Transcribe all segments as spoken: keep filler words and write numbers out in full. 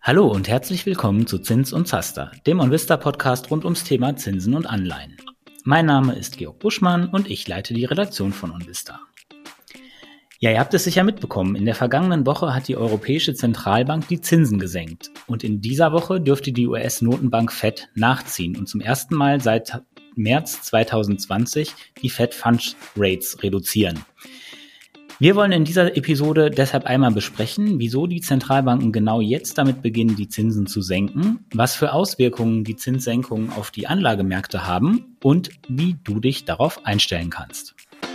Hallo und herzlich willkommen zu Zins und Zaster, dem OnVista-Podcast rund ums Thema Zinsen und Anleihen. Mein Name ist Georg Buschmann und ich leite die Redaktion von OnVista. Ja, ihr habt es sicher mitbekommen, in der vergangenen Woche hat die Europäische Zentralbank die Zinsen gesenkt. Und in dieser Woche dürfte die U S-Notenbank Fed nachziehen und zum ersten Mal seit März zwanzig zwanzig die Fed Funds Rates reduzieren. Wir wollen in dieser Episode deshalb einmal besprechen, wieso die Zentralbanken genau jetzt damit beginnen, die Zinsen zu senken, was für Auswirkungen die Zinssenkungen auf die Anlagemärkte haben und wie du dich darauf einstellen kannst.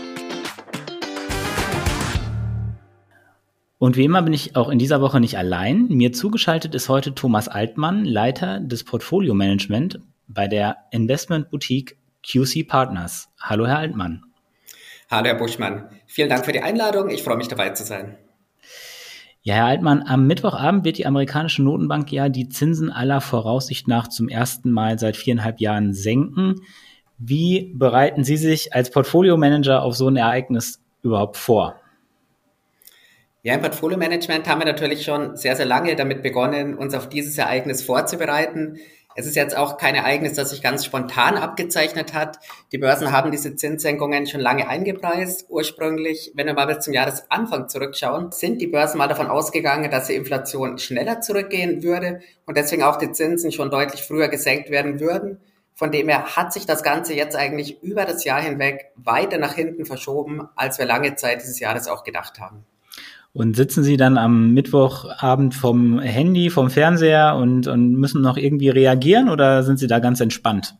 Und wie immer bin ich auch in dieser Woche nicht allein. Mir zugeschaltet ist heute Thomas Altmann, Leiter des Portfolio Management bei der Investmentboutique Q C Partners. Hallo, Herr Altmann. Hallo, Herr Buschmann. Vielen Dank für die Einladung. Ich freue mich, dabei zu sein. Ja, Herr Altmann, am Mittwochabend wird die amerikanische Notenbank ja die Zinsen aller Voraussicht nach zum ersten Mal seit viereinhalb Jahren senken. Wie bereiten Sie sich als Portfolio-Manager auf so ein Ereignis überhaupt vor? Ja, im Portfolio-Management haben wir natürlich schon sehr, sehr lange damit begonnen, uns auf dieses Ereignis vorzubereiten. Es ist jetzt auch kein Ereignis, das sich ganz spontan abgezeichnet hat. Die Börsen haben diese Zinssenkungen schon lange eingepreist. Ursprünglich, wenn wir mal bis zum Jahresanfang zurückschauen, sind die Börsen mal davon ausgegangen, dass die Inflation schneller zurückgehen würde und deswegen auch die Zinsen schon deutlich früher gesenkt werden würden. Von dem her hat sich das Ganze jetzt eigentlich über das Jahr hinweg weiter nach hinten verschoben, als wir lange Zeit dieses Jahres auch gedacht haben. Und sitzen Sie dann am Mittwochabend vom Handy, vom Fernseher und, und müssen noch irgendwie reagieren oder sind Sie da ganz entspannt?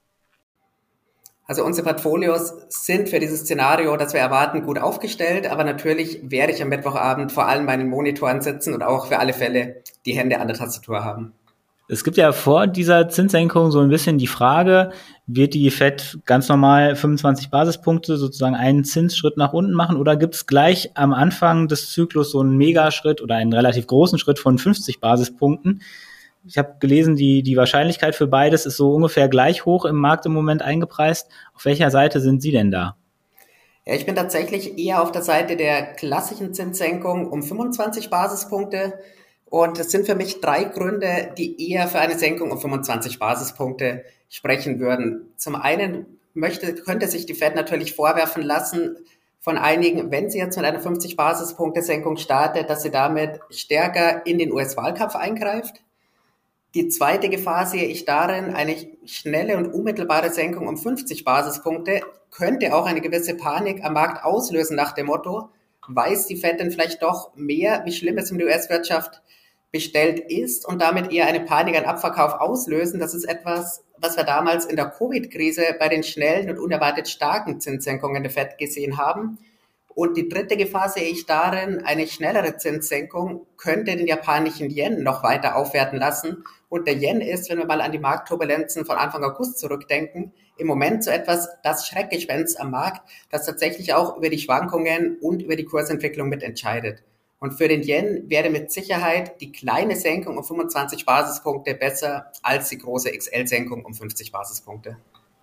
Also unsere Portfolios sind für dieses Szenario, das wir erwarten, gut aufgestellt. Aber natürlich werde ich am Mittwochabend vor allem bei den Monitoren sitzen und auch für alle Fälle die Hände an der Tastatur haben. Es gibt ja vor dieser Zinssenkung so ein bisschen die Frage, wird die Fed ganz normal fünfundzwanzig Basispunkte sozusagen einen Zinsschritt nach unten machen oder gibt es gleich am Anfang des Zyklus so einen Megaschritt oder einen relativ großen Schritt von fünfzig Basispunkten? Ich habe gelesen, die, die Wahrscheinlichkeit für beides ist so ungefähr gleich hoch im Markt im Moment eingepreist. Auf welcher Seite sind Sie denn da? Ja, ich bin tatsächlich eher auf der Seite der klassischen Zinssenkung um fünfundzwanzig Basispunkte. Und es sind für mich drei Gründe, die eher für eine Senkung um fünfundzwanzig Basispunkte sprechen würden. Zum einen möchte, könnte sich die Fed natürlich vorwerfen lassen von einigen, wenn sie jetzt mit einer fünfzig Basispunkte Senkung startet, dass sie damit stärker in den U S-Wahlkampf eingreift. Die zweite Gefahr sehe ich darin, eine schnelle und unmittelbare Senkung um fünfzig Basispunkte könnte auch eine gewisse Panik am Markt auslösen nach dem Motto, weiß die Fed denn vielleicht doch mehr, wie schlimm es in der U S-Wirtschaft bestellt ist und damit eher eine Panik, einen Abverkauf auslösen. Das ist etwas, was wir damals in der Covid-Krise bei den schnellen und unerwartet starken Zinssenkungen der Fed gesehen haben. Und die dritte Gefahr sehe ich darin, eine schnellere Zinssenkung könnte den japanischen Yen noch weiter aufwerten lassen. Und der Yen ist, wenn wir mal an die Marktturbulenzen von Anfang August zurückdenken, im Moment so etwas das Schreckgespenst am Markt, das tatsächlich auch über die Schwankungen und über die Kursentwicklung mitentscheidet. Und für den Yen wäre mit Sicherheit die kleine Senkung um fünfundzwanzig Basispunkte besser als die große X L-Senkung um fünfzig Basispunkte.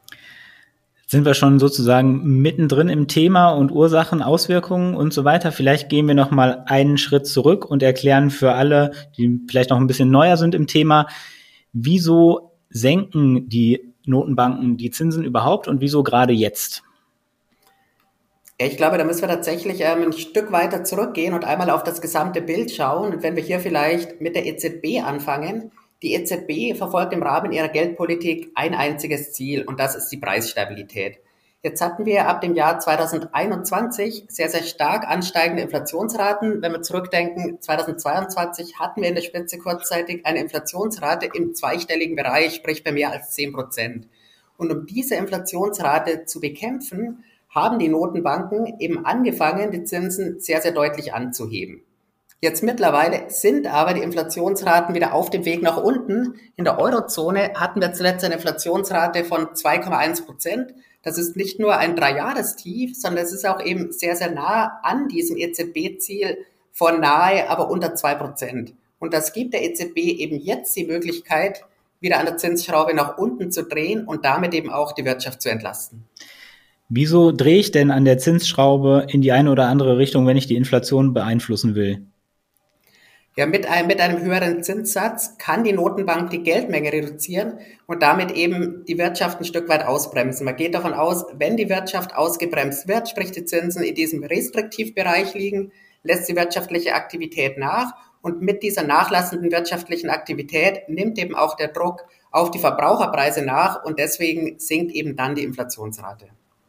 Sind wir schon sozusagen mittendrin im Thema und Ursachen, Auswirkungen und so weiter. Vielleicht gehen wir noch mal einen Schritt zurück und erklären für alle, die vielleicht noch ein bisschen neuer sind im Thema, wieso senken die Notenbanken die Zinsen überhaupt und wieso gerade jetzt? Ja, ich glaube, da müssen wir tatsächlich ähm, ein Stück weiter zurückgehen und einmal auf das gesamte Bild schauen. Und wenn wir hier vielleicht mit der E Z B anfangen, die E Z B verfolgt im Rahmen ihrer Geldpolitik ein einziges Ziel und das ist die Preisstabilität. Jetzt hatten wir ab dem Jahr zwanzig einundzwanzig sehr, sehr stark ansteigende Inflationsraten. Wenn wir zurückdenken, zwanzig zweiundzwanzig hatten wir in der Spitze kurzzeitig eine Inflationsrate im zweistelligen Bereich, sprich bei mehr als zehn Prozent. Und um diese Inflationsrate zu bekämpfen, haben die Notenbanken eben angefangen, die Zinsen sehr, sehr deutlich anzuheben. Jetzt mittlerweile sind aber die Inflationsraten wieder auf dem Weg nach unten. In der Eurozone hatten wir zuletzt eine Inflationsrate von zwei Komma eins Prozent. Das ist nicht nur ein Dreijahrestief, sondern es ist auch eben sehr, sehr nah an diesem E Z B-Ziel von nahe, aber unter zwei Prozent. Und das gibt der E Z B eben jetzt die Möglichkeit, wieder an der Zinsschraube nach unten zu drehen und damit eben auch die Wirtschaft zu entlasten. Wieso drehe ich denn an der Zinsschraube in die eine oder andere Richtung, wenn ich die Inflation beeinflussen will? Ja, mit einem, mit einem höheren Zinssatz kann die Notenbank die Geldmenge reduzieren und damit eben die Wirtschaft ein Stück weit ausbremsen. Man geht davon aus, wenn die Wirtschaft ausgebremst wird, sprich die Zinsen in diesem Restriktivbereich liegen, lässt die wirtschaftliche Aktivität nach und mit dieser nachlassenden wirtschaftlichen Aktivität nimmt eben auch der Druck auf die Verbraucherpreise nach und deswegen sinkt eben dann die Inflationsrate.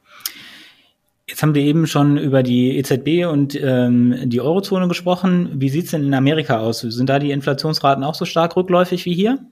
Jetzt haben wir eben schon über die E Z B und ähm, die Eurozone gesprochen. Wie sieht es denn in Amerika aus? Sind da die Inflationsraten auch so stark rückläufig wie hier?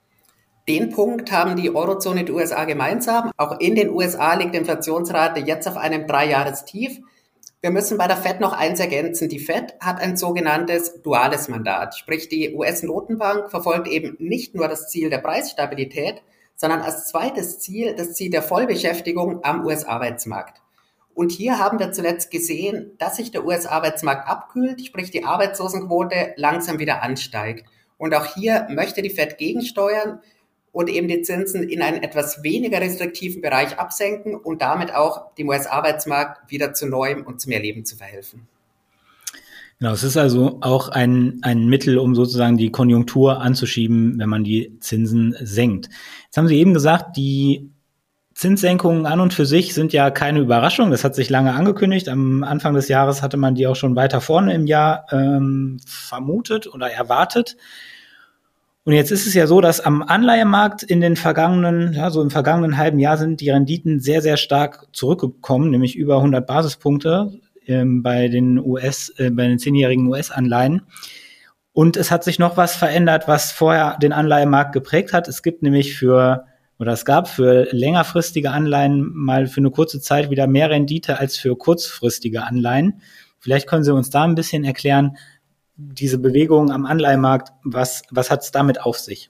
Den Punkt haben die Eurozone und die U S A gemeinsam. Auch in den U S A liegt die Inflationsrate jetzt auf einem Dreijahrestief. Wir müssen bei der Fed noch eins ergänzen. Die Fed hat ein sogenanntes duales Mandat. Sprich, die U S-Notenbank verfolgt eben nicht nur das Ziel der Preisstabilität, sondern als zweites Ziel das Ziel der Vollbeschäftigung am U S-Arbeitsmarkt. Und hier haben wir zuletzt gesehen, dass sich der U S-Arbeitsmarkt abkühlt, sprich die Arbeitslosenquote langsam wieder ansteigt. Und auch hier möchte die Fed gegensteuern und eben die Zinsen in einen etwas weniger restriktiven Bereich absenken und damit auch dem U S-Arbeitsmarkt wieder zu neuem und zu mehr Leben zu verhelfen. Genau, es ist also auch ein, ein Mittel, um sozusagen die Konjunktur anzuschieben, wenn man die Zinsen senkt. Jetzt haben Sie eben gesagt, die Zinssenkungen an und für sich sind ja keine Überraschung. Das hat sich lange angekündigt. Am Anfang des Jahres hatte man die auch schon weiter vorne im Jahr ähm, vermutet oder erwartet. Und jetzt ist es ja so, dass am Anleihemarkt in den vergangenen, ja, so im vergangenen halben Jahr sind die Renditen sehr, sehr stark zurückgekommen, nämlich über hundert Basispunkte ähm, bei den U S, äh, bei den zehnjährigen U S-Anleihen. Und es hat sich noch was verändert, was vorher den Anleihemarkt geprägt hat. Es gibt nämlich für Oder es gab für längerfristige Anleihen mal für eine kurze Zeit wieder mehr Rendite als für kurzfristige Anleihen. Vielleicht können Sie uns da ein bisschen erklären, diese Bewegung am Anleihemarkt, was, was hat es damit auf sich?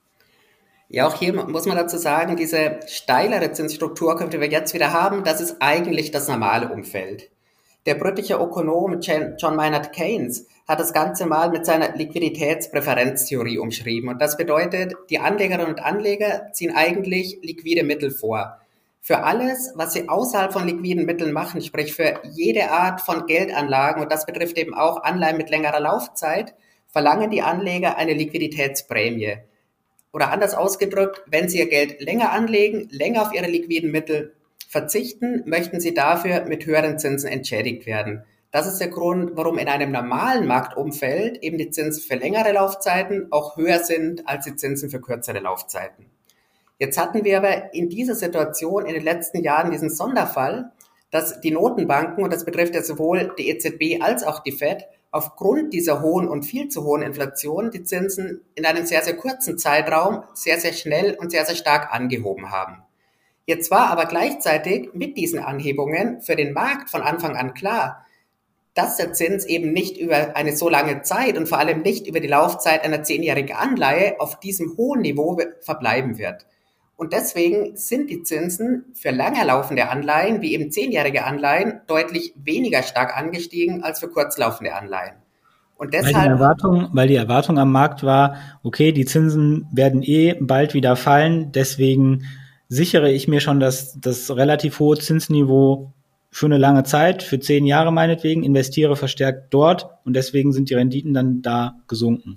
Ja, auch hier muss man dazu sagen, diese steilere Zinsstruktur, die wir jetzt wieder haben, das ist eigentlich das normale Umfeld. Der britische Ökonom John Maynard Keynes hat das Ganze mal mit seiner Liquiditätspräferenztheorie umschrieben. Und das bedeutet, die Anlegerinnen und Anleger ziehen eigentlich liquide Mittel vor. Für alles, was sie außerhalb von liquiden Mitteln machen, sprich für jede Art von Geldanlagen, und das betrifft eben auch Anleihen mit längerer Laufzeit, verlangen die Anleger eine Liquiditätsprämie. Oder anders ausgedrückt, wenn sie ihr Geld länger anlegen, länger auf ihre liquiden Mittel verzichten, möchten sie dafür mit höheren Zinsen entschädigt werden. Das ist der Grund, warum in einem normalen Marktumfeld eben die Zinsen für längere Laufzeiten auch höher sind als die Zinsen für kürzere Laufzeiten. Jetzt hatten wir aber in dieser Situation in den letzten Jahren diesen Sonderfall, dass die Notenbanken, und das betrifft ja sowohl die E Z B als auch die Fed, aufgrund dieser hohen und viel zu hohen Inflation die Zinsen in einem sehr, sehr kurzen Zeitraum sehr, sehr schnell und sehr, sehr stark angehoben haben. Jetzt war aber gleichzeitig mit diesen Anhebungen für den Markt von Anfang an klar, dass der Zins eben nicht über eine so lange Zeit und vor allem nicht über die Laufzeit einer zehnjährigen Anleihe auf diesem hohen Niveau verbleiben wird. Und deswegen sind die Zinsen für länger laufende Anleihen, wie eben zehnjährige Anleihen, deutlich weniger stark angestiegen als für kurzlaufende Anleihen. Und deshalb, weil, die Erwartung, weil die Erwartung am Markt war, okay, die Zinsen werden eh bald wieder fallen, deswegen sichere ich mir schon das, das relativ hohe Zinsniveau für eine lange Zeit, für zehn Jahre meinetwegen, investiere verstärkt dort und deswegen sind die Renditen dann da gesunken.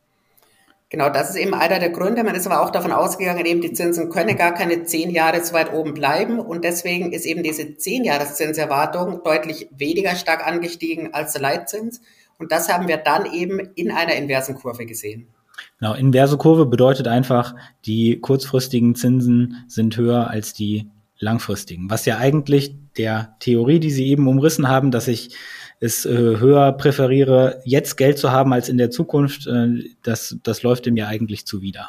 Genau, das ist eben einer der Gründe. Man ist aber auch davon ausgegangen, eben die Zinsen können gar keine zehn Jahre so weit oben bleiben und deswegen ist eben diese zehn-Jahres-Zinserwartung deutlich weniger stark angestiegen als der Leitzins und das haben wir dann eben in einer inversen Kurve gesehen. Genau, inverse Kurve bedeutet einfach, die kurzfristigen Zinsen sind höher als die langfristigen, was ja eigentlich der Theorie, die Sie eben umrissen haben, dass ich es äh, höher präferiere, jetzt Geld zu haben als in der Zukunft, äh, das, das läuft dem ja eigentlich zuwider.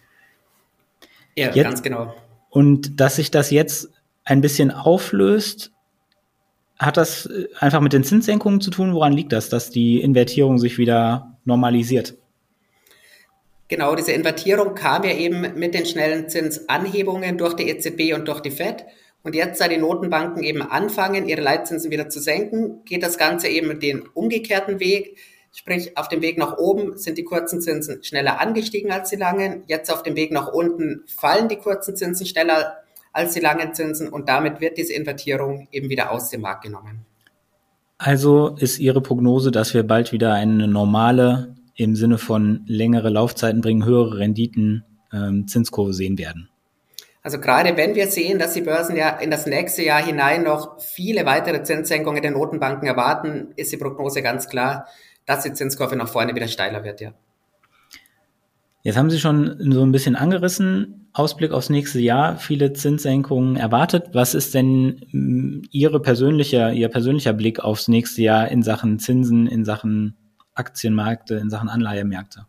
Ja, jetzt, ganz genau. Und dass sich das jetzt ein bisschen auflöst, hat das einfach mit den Zinssenkungen zu tun? Woran liegt das, dass die Invertierung sich wieder normalisiert? Genau, diese Invertierung kam ja eben mit den schnellen Zinsanhebungen durch die E Z B und durch die Fed. Und jetzt, da die Notenbanken eben anfangen, ihre Leitzinsen wieder zu senken, geht das Ganze eben den umgekehrten Weg. Sprich, auf dem Weg nach oben sind die kurzen Zinsen schneller angestiegen als die langen. Jetzt auf dem Weg nach unten fallen die kurzen Zinsen schneller als die langen Zinsen. Und damit wird diese Invertierung eben wieder aus dem Markt genommen. Also ist Ihre Prognose, dass wir bald wieder eine normale im Sinne von längere Laufzeiten bringen höhere Renditen, ähm, Zinskurve sehen werden? Also gerade wenn wir sehen, dass die Börsen ja in das nächste Jahr hinein noch viele weitere Zinssenkungen der Notenbanken erwarten, ist die Prognose ganz klar, dass die Zinskurve nach vorne wieder steiler wird, ja. Jetzt haben Sie schon so ein bisschen angerissen, Ausblick aufs nächste Jahr, viele Zinssenkungen erwartet. Was ist denn Ihre persönliche, Ihr persönlicher Blick aufs nächste Jahr in Sachen Zinsen, in Sachen Aktienmärkte, in Sachen Anleihemärkte?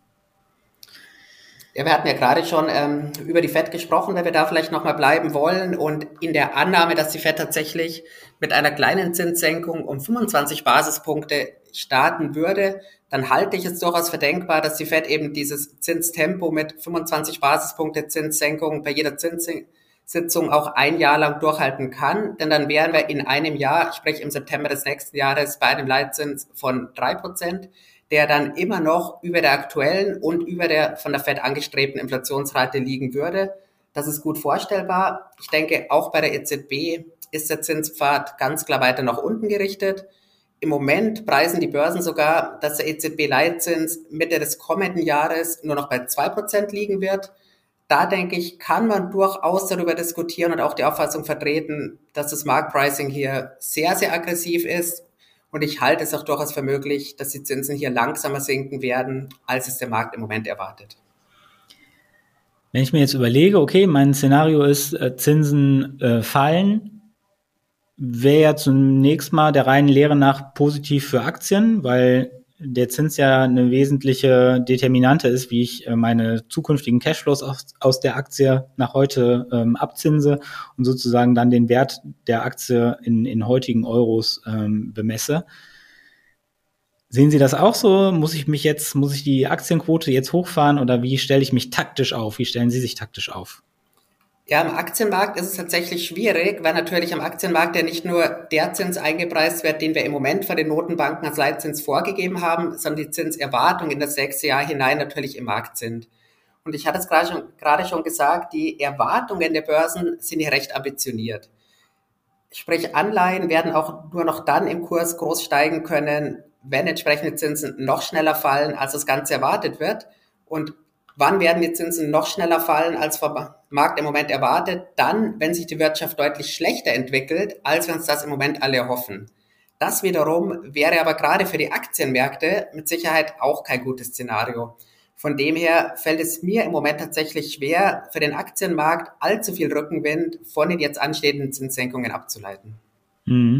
Ja, wir hatten ja gerade schon ähm, über die Fed gesprochen, wenn wir da vielleicht nochmal bleiben wollen. Und in der Annahme, dass die Fed tatsächlich mit einer kleinen Zinssenkung um fünfundzwanzig Basispunkte starten würde, dann halte ich es durchaus für denkbar, dass die Fed eben dieses Zinstempo mit fünfundzwanzig Basispunkte Zinssenkung bei jeder Zinssitzung auch ein Jahr lang durchhalten kann. Denn dann wären wir in einem Jahr, sprich im September des nächsten Jahres, bei einem Leitzins von drei Prozent. Der dann immer noch über der aktuellen und über der von der Fed angestrebten Inflationsrate liegen würde. Das ist gut vorstellbar. Ich denke, auch bei der E Z B ist der Zinspfad ganz klar weiter nach unten gerichtet. Im Moment preisen die Börsen sogar, dass der E Z B-Leitzins Mitte des kommenden Jahres nur noch bei zwei Prozent liegen wird. Da denke ich, kann man durchaus darüber diskutieren und auch die Auffassung vertreten, dass das Marktpricing hier sehr, sehr aggressiv ist. Und ich halte es auch durchaus für möglich, dass die Zinsen hier langsamer sinken werden, als es der Markt im Moment erwartet. Wenn ich mir jetzt überlege, okay, mein Szenario ist, äh, Zinsen äh, fallen, wäre ja zunächst mal der reinen Lehre nach positiv für Aktien, weil der Zins ja eine wesentliche Determinante ist, wie ich äh, meine zukünftigen Cashflows aus, aus der Aktie nach heute ähm, abzinse und sozusagen dann den Wert der Aktie in, in heutigen Euros ähm, bemesse. Sehen Sie das auch so? Muss ich mich jetzt, muss ich die Aktienquote jetzt hochfahren oder wie stelle ich mich taktisch auf? Wie stellen Sie sich taktisch auf? Ja, im Aktienmarkt ist es tatsächlich schwierig, weil natürlich am Aktienmarkt ja nicht nur der Zins eingepreist wird, den wir im Moment von den Notenbanken als Leitzins vorgegeben haben, sondern die Zinserwartungen in das nächste Jahr hinein natürlich im Markt sind. Und ich hatte es gerade schon, gerade schon gesagt, die Erwartungen der Börsen sind hier recht ambitioniert. Sprich, Anleihen werden auch nur noch dann im Kurs groß steigen können, wenn entsprechende Zinsen noch schneller fallen, als das Ganze erwartet wird. Und wann werden die Zinsen noch schneller fallen, als vom Markt im Moment erwartet? Dann, wenn sich die Wirtschaft deutlich schlechter entwickelt, als wir uns das im Moment alle erhoffen. Das wiederum wäre aber gerade für die Aktienmärkte mit Sicherheit auch kein gutes Szenario. Von dem her fällt es mir im Moment tatsächlich schwer, für den Aktienmarkt allzu viel Rückenwind von den jetzt anstehenden Zinssenkungen abzuleiten. Mhm.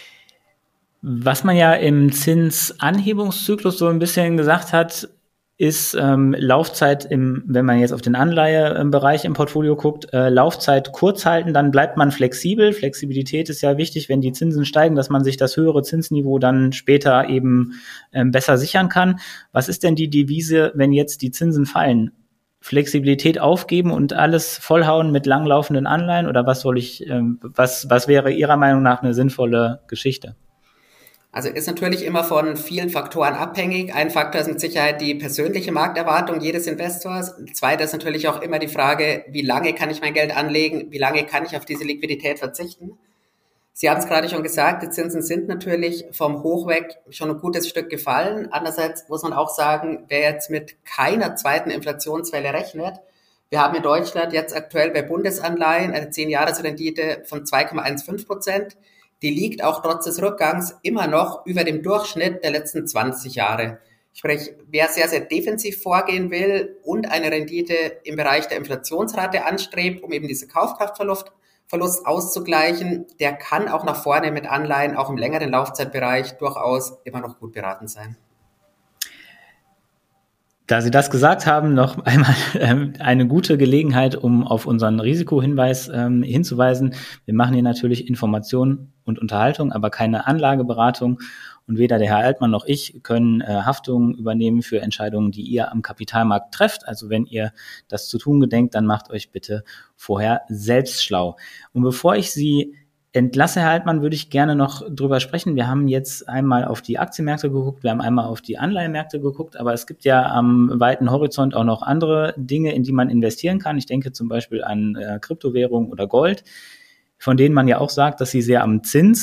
Was man ja im Zinsanhebungszyklus so ein bisschen gesagt hat, ist ähm, Laufzeit, im, wenn man jetzt auf den Anleihebereich im Portfolio guckt, äh, Laufzeit kurz halten, dann bleibt man flexibel. Flexibilität ist ja wichtig, wenn die Zinsen steigen, dass man sich das höhere Zinsniveau dann später eben ähm, besser sichern kann. Was ist denn die Devise, wenn jetzt die Zinsen fallen? Flexibilität aufgeben und alles vollhauen mit langlaufenden Anleihen? Oder was soll ich, ähm, was, was wäre Ihrer Meinung nach eine sinnvolle Geschichte? Also ist natürlich immer von vielen Faktoren abhängig. Ein Faktor ist mit Sicherheit die persönliche Markterwartung jedes Investors. Zweiter ist natürlich auch immer die Frage, wie lange kann ich mein Geld anlegen, wie lange kann ich auf diese Liquidität verzichten. Sie haben es gerade schon gesagt, die Zinsen sind natürlich vom Hoch weg schon ein gutes Stück gefallen. Andererseits muss man auch sagen, wer jetzt mit keiner zweiten Inflationswelle rechnet, wir haben in Deutschland jetzt aktuell bei Bundesanleihen eine zehn-Jahres-Rendite von zwei Komma fünfzehn Prozent. Die liegt auch trotz des Rückgangs immer noch über dem Durchschnitt der letzten zwanzig Jahre. Sprich, wer sehr, sehr defensiv vorgehen will und eine Rendite im Bereich der Inflationsrate anstrebt, um eben diese Kaufkraftverlust Verlust auszugleichen, der kann auch nach vorne mit Anleihen, auch im längeren Laufzeitbereich, durchaus immer noch gut beraten sein. Da Sie das gesagt haben, noch einmal ähm, eine gute Gelegenheit, um auf unseren Risikohinweis ähm, hinzuweisen. Wir machen hier natürlich Information und Unterhaltung, aber keine Anlageberatung. Und weder der Herr Altmann noch ich können äh, Haftungen übernehmen für Entscheidungen, die ihr am Kapitalmarkt trefft. Also wenn ihr das zu tun gedenkt, dann macht euch bitte vorher selbst schlau. Und bevor ich Sie entlasse, Herr Altmann, würde ich gerne noch drüber sprechen. Wir haben jetzt einmal auf die Aktienmärkte geguckt, wir haben einmal auf die Anleihenmärkte geguckt, aber es gibt ja am weiten Horizont auch noch andere Dinge, in die man investieren kann. Ich denke zum Beispiel an äh, Kryptowährungen oder Gold, von denen man ja auch sagt, dass sie sehr am Zins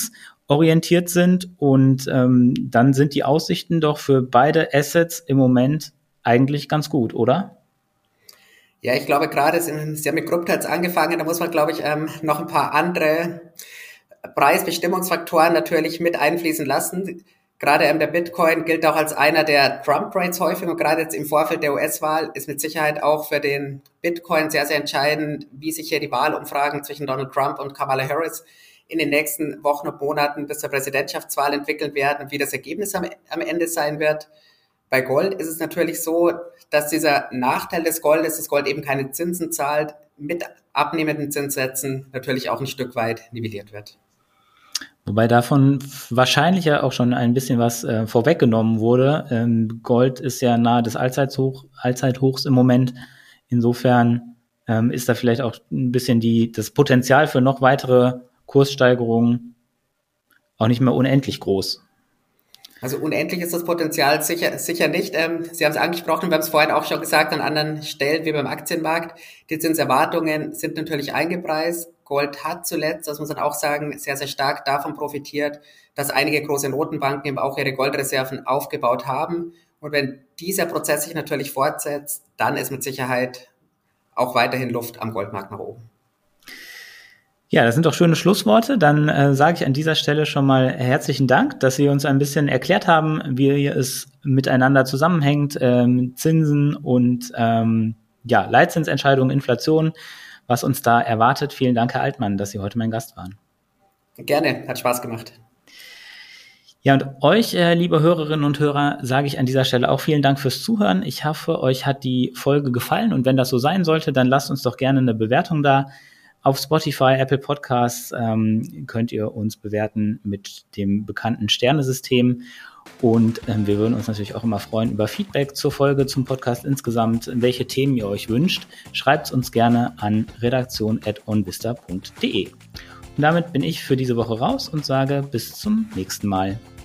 orientiert sind und ähm, dann sind die Aussichten doch für beide Assets im Moment eigentlich ganz gut, oder? Ja, ich glaube gerade, Sie haben mit Krypto angefangen, da muss man, glaube ich, ähm, noch ein paar andere Preisbestimmungsfaktoren natürlich mit einfließen lassen. Gerade ähm, der Bitcoin gilt auch als einer der Trump-Rates häufig und gerade jetzt im Vorfeld der U S-Wahl ist mit Sicherheit auch für den Bitcoin sehr, sehr entscheidend, wie sich hier die Wahlumfragen zwischen Donald Trump und Kamala Harris in den nächsten Wochen und Monaten bis zur Präsidentschaftswahl entwickeln werden und wie das Ergebnis am, am Ende sein wird. Bei Gold ist es natürlich so, dass dieser Nachteil des Goldes, dass Gold eben keine Zinsen zahlt, mit abnehmenden Zinssätzen natürlich auch ein Stück weit nivelliert wird. Wobei davon wahrscheinlich ja auch schon ein bisschen was äh, vorweggenommen wurde. Ähm, Gold ist ja nahe des Allzeithoch, Allzeithochs im Moment. Insofern ähm, ist da vielleicht auch ein bisschen die, das Potenzial für noch weitere Kurssteigerungen auch nicht mehr unendlich groß. Also unendlich ist das Potenzial sicher, sicher nicht. Ähm, Sie haben es angesprochen, wir haben es vorhin auch schon gesagt, an anderen Stellen wie beim Aktienmarkt. Die Zinserwartungen sind natürlich eingepreist. Gold hat zuletzt, das muss man auch sagen, sehr, sehr stark davon profitiert, dass einige große Notenbanken eben auch ihre Goldreserven aufgebaut haben. Und wenn dieser Prozess sich natürlich fortsetzt, dann ist mit Sicherheit auch weiterhin Luft am Goldmarkt nach oben. Ja, das sind doch schöne Schlussworte. Dann äh, sage ich an dieser Stelle schon mal herzlichen Dank, dass Sie uns ein bisschen erklärt haben, wie es miteinander zusammenhängt, ähm, Zinsen und ähm, ja, Leitzinsentscheidungen, Inflation, was uns da erwartet. Vielen Dank, Herr Altmann, dass Sie heute mein Gast waren. Gerne, hat Spaß gemacht. Ja, und euch, äh, liebe Hörerinnen und Hörer, sage ich an dieser Stelle auch vielen Dank fürs Zuhören. Ich hoffe, euch hat die Folge gefallen und wenn das so sein sollte, dann lasst uns doch gerne eine Bewertung da. Auf Spotify, Apple Podcasts ähm, könnt ihr uns bewerten mit dem bekannten Sternesystem und ähm, wir würden uns natürlich auch immer freuen über Feedback zur Folge, zum Podcast insgesamt, welche Themen ihr euch wünscht. Schreibt uns gerne an redaktion at onvista punkt de. Und damit bin ich für diese Woche raus und sage bis zum nächsten Mal.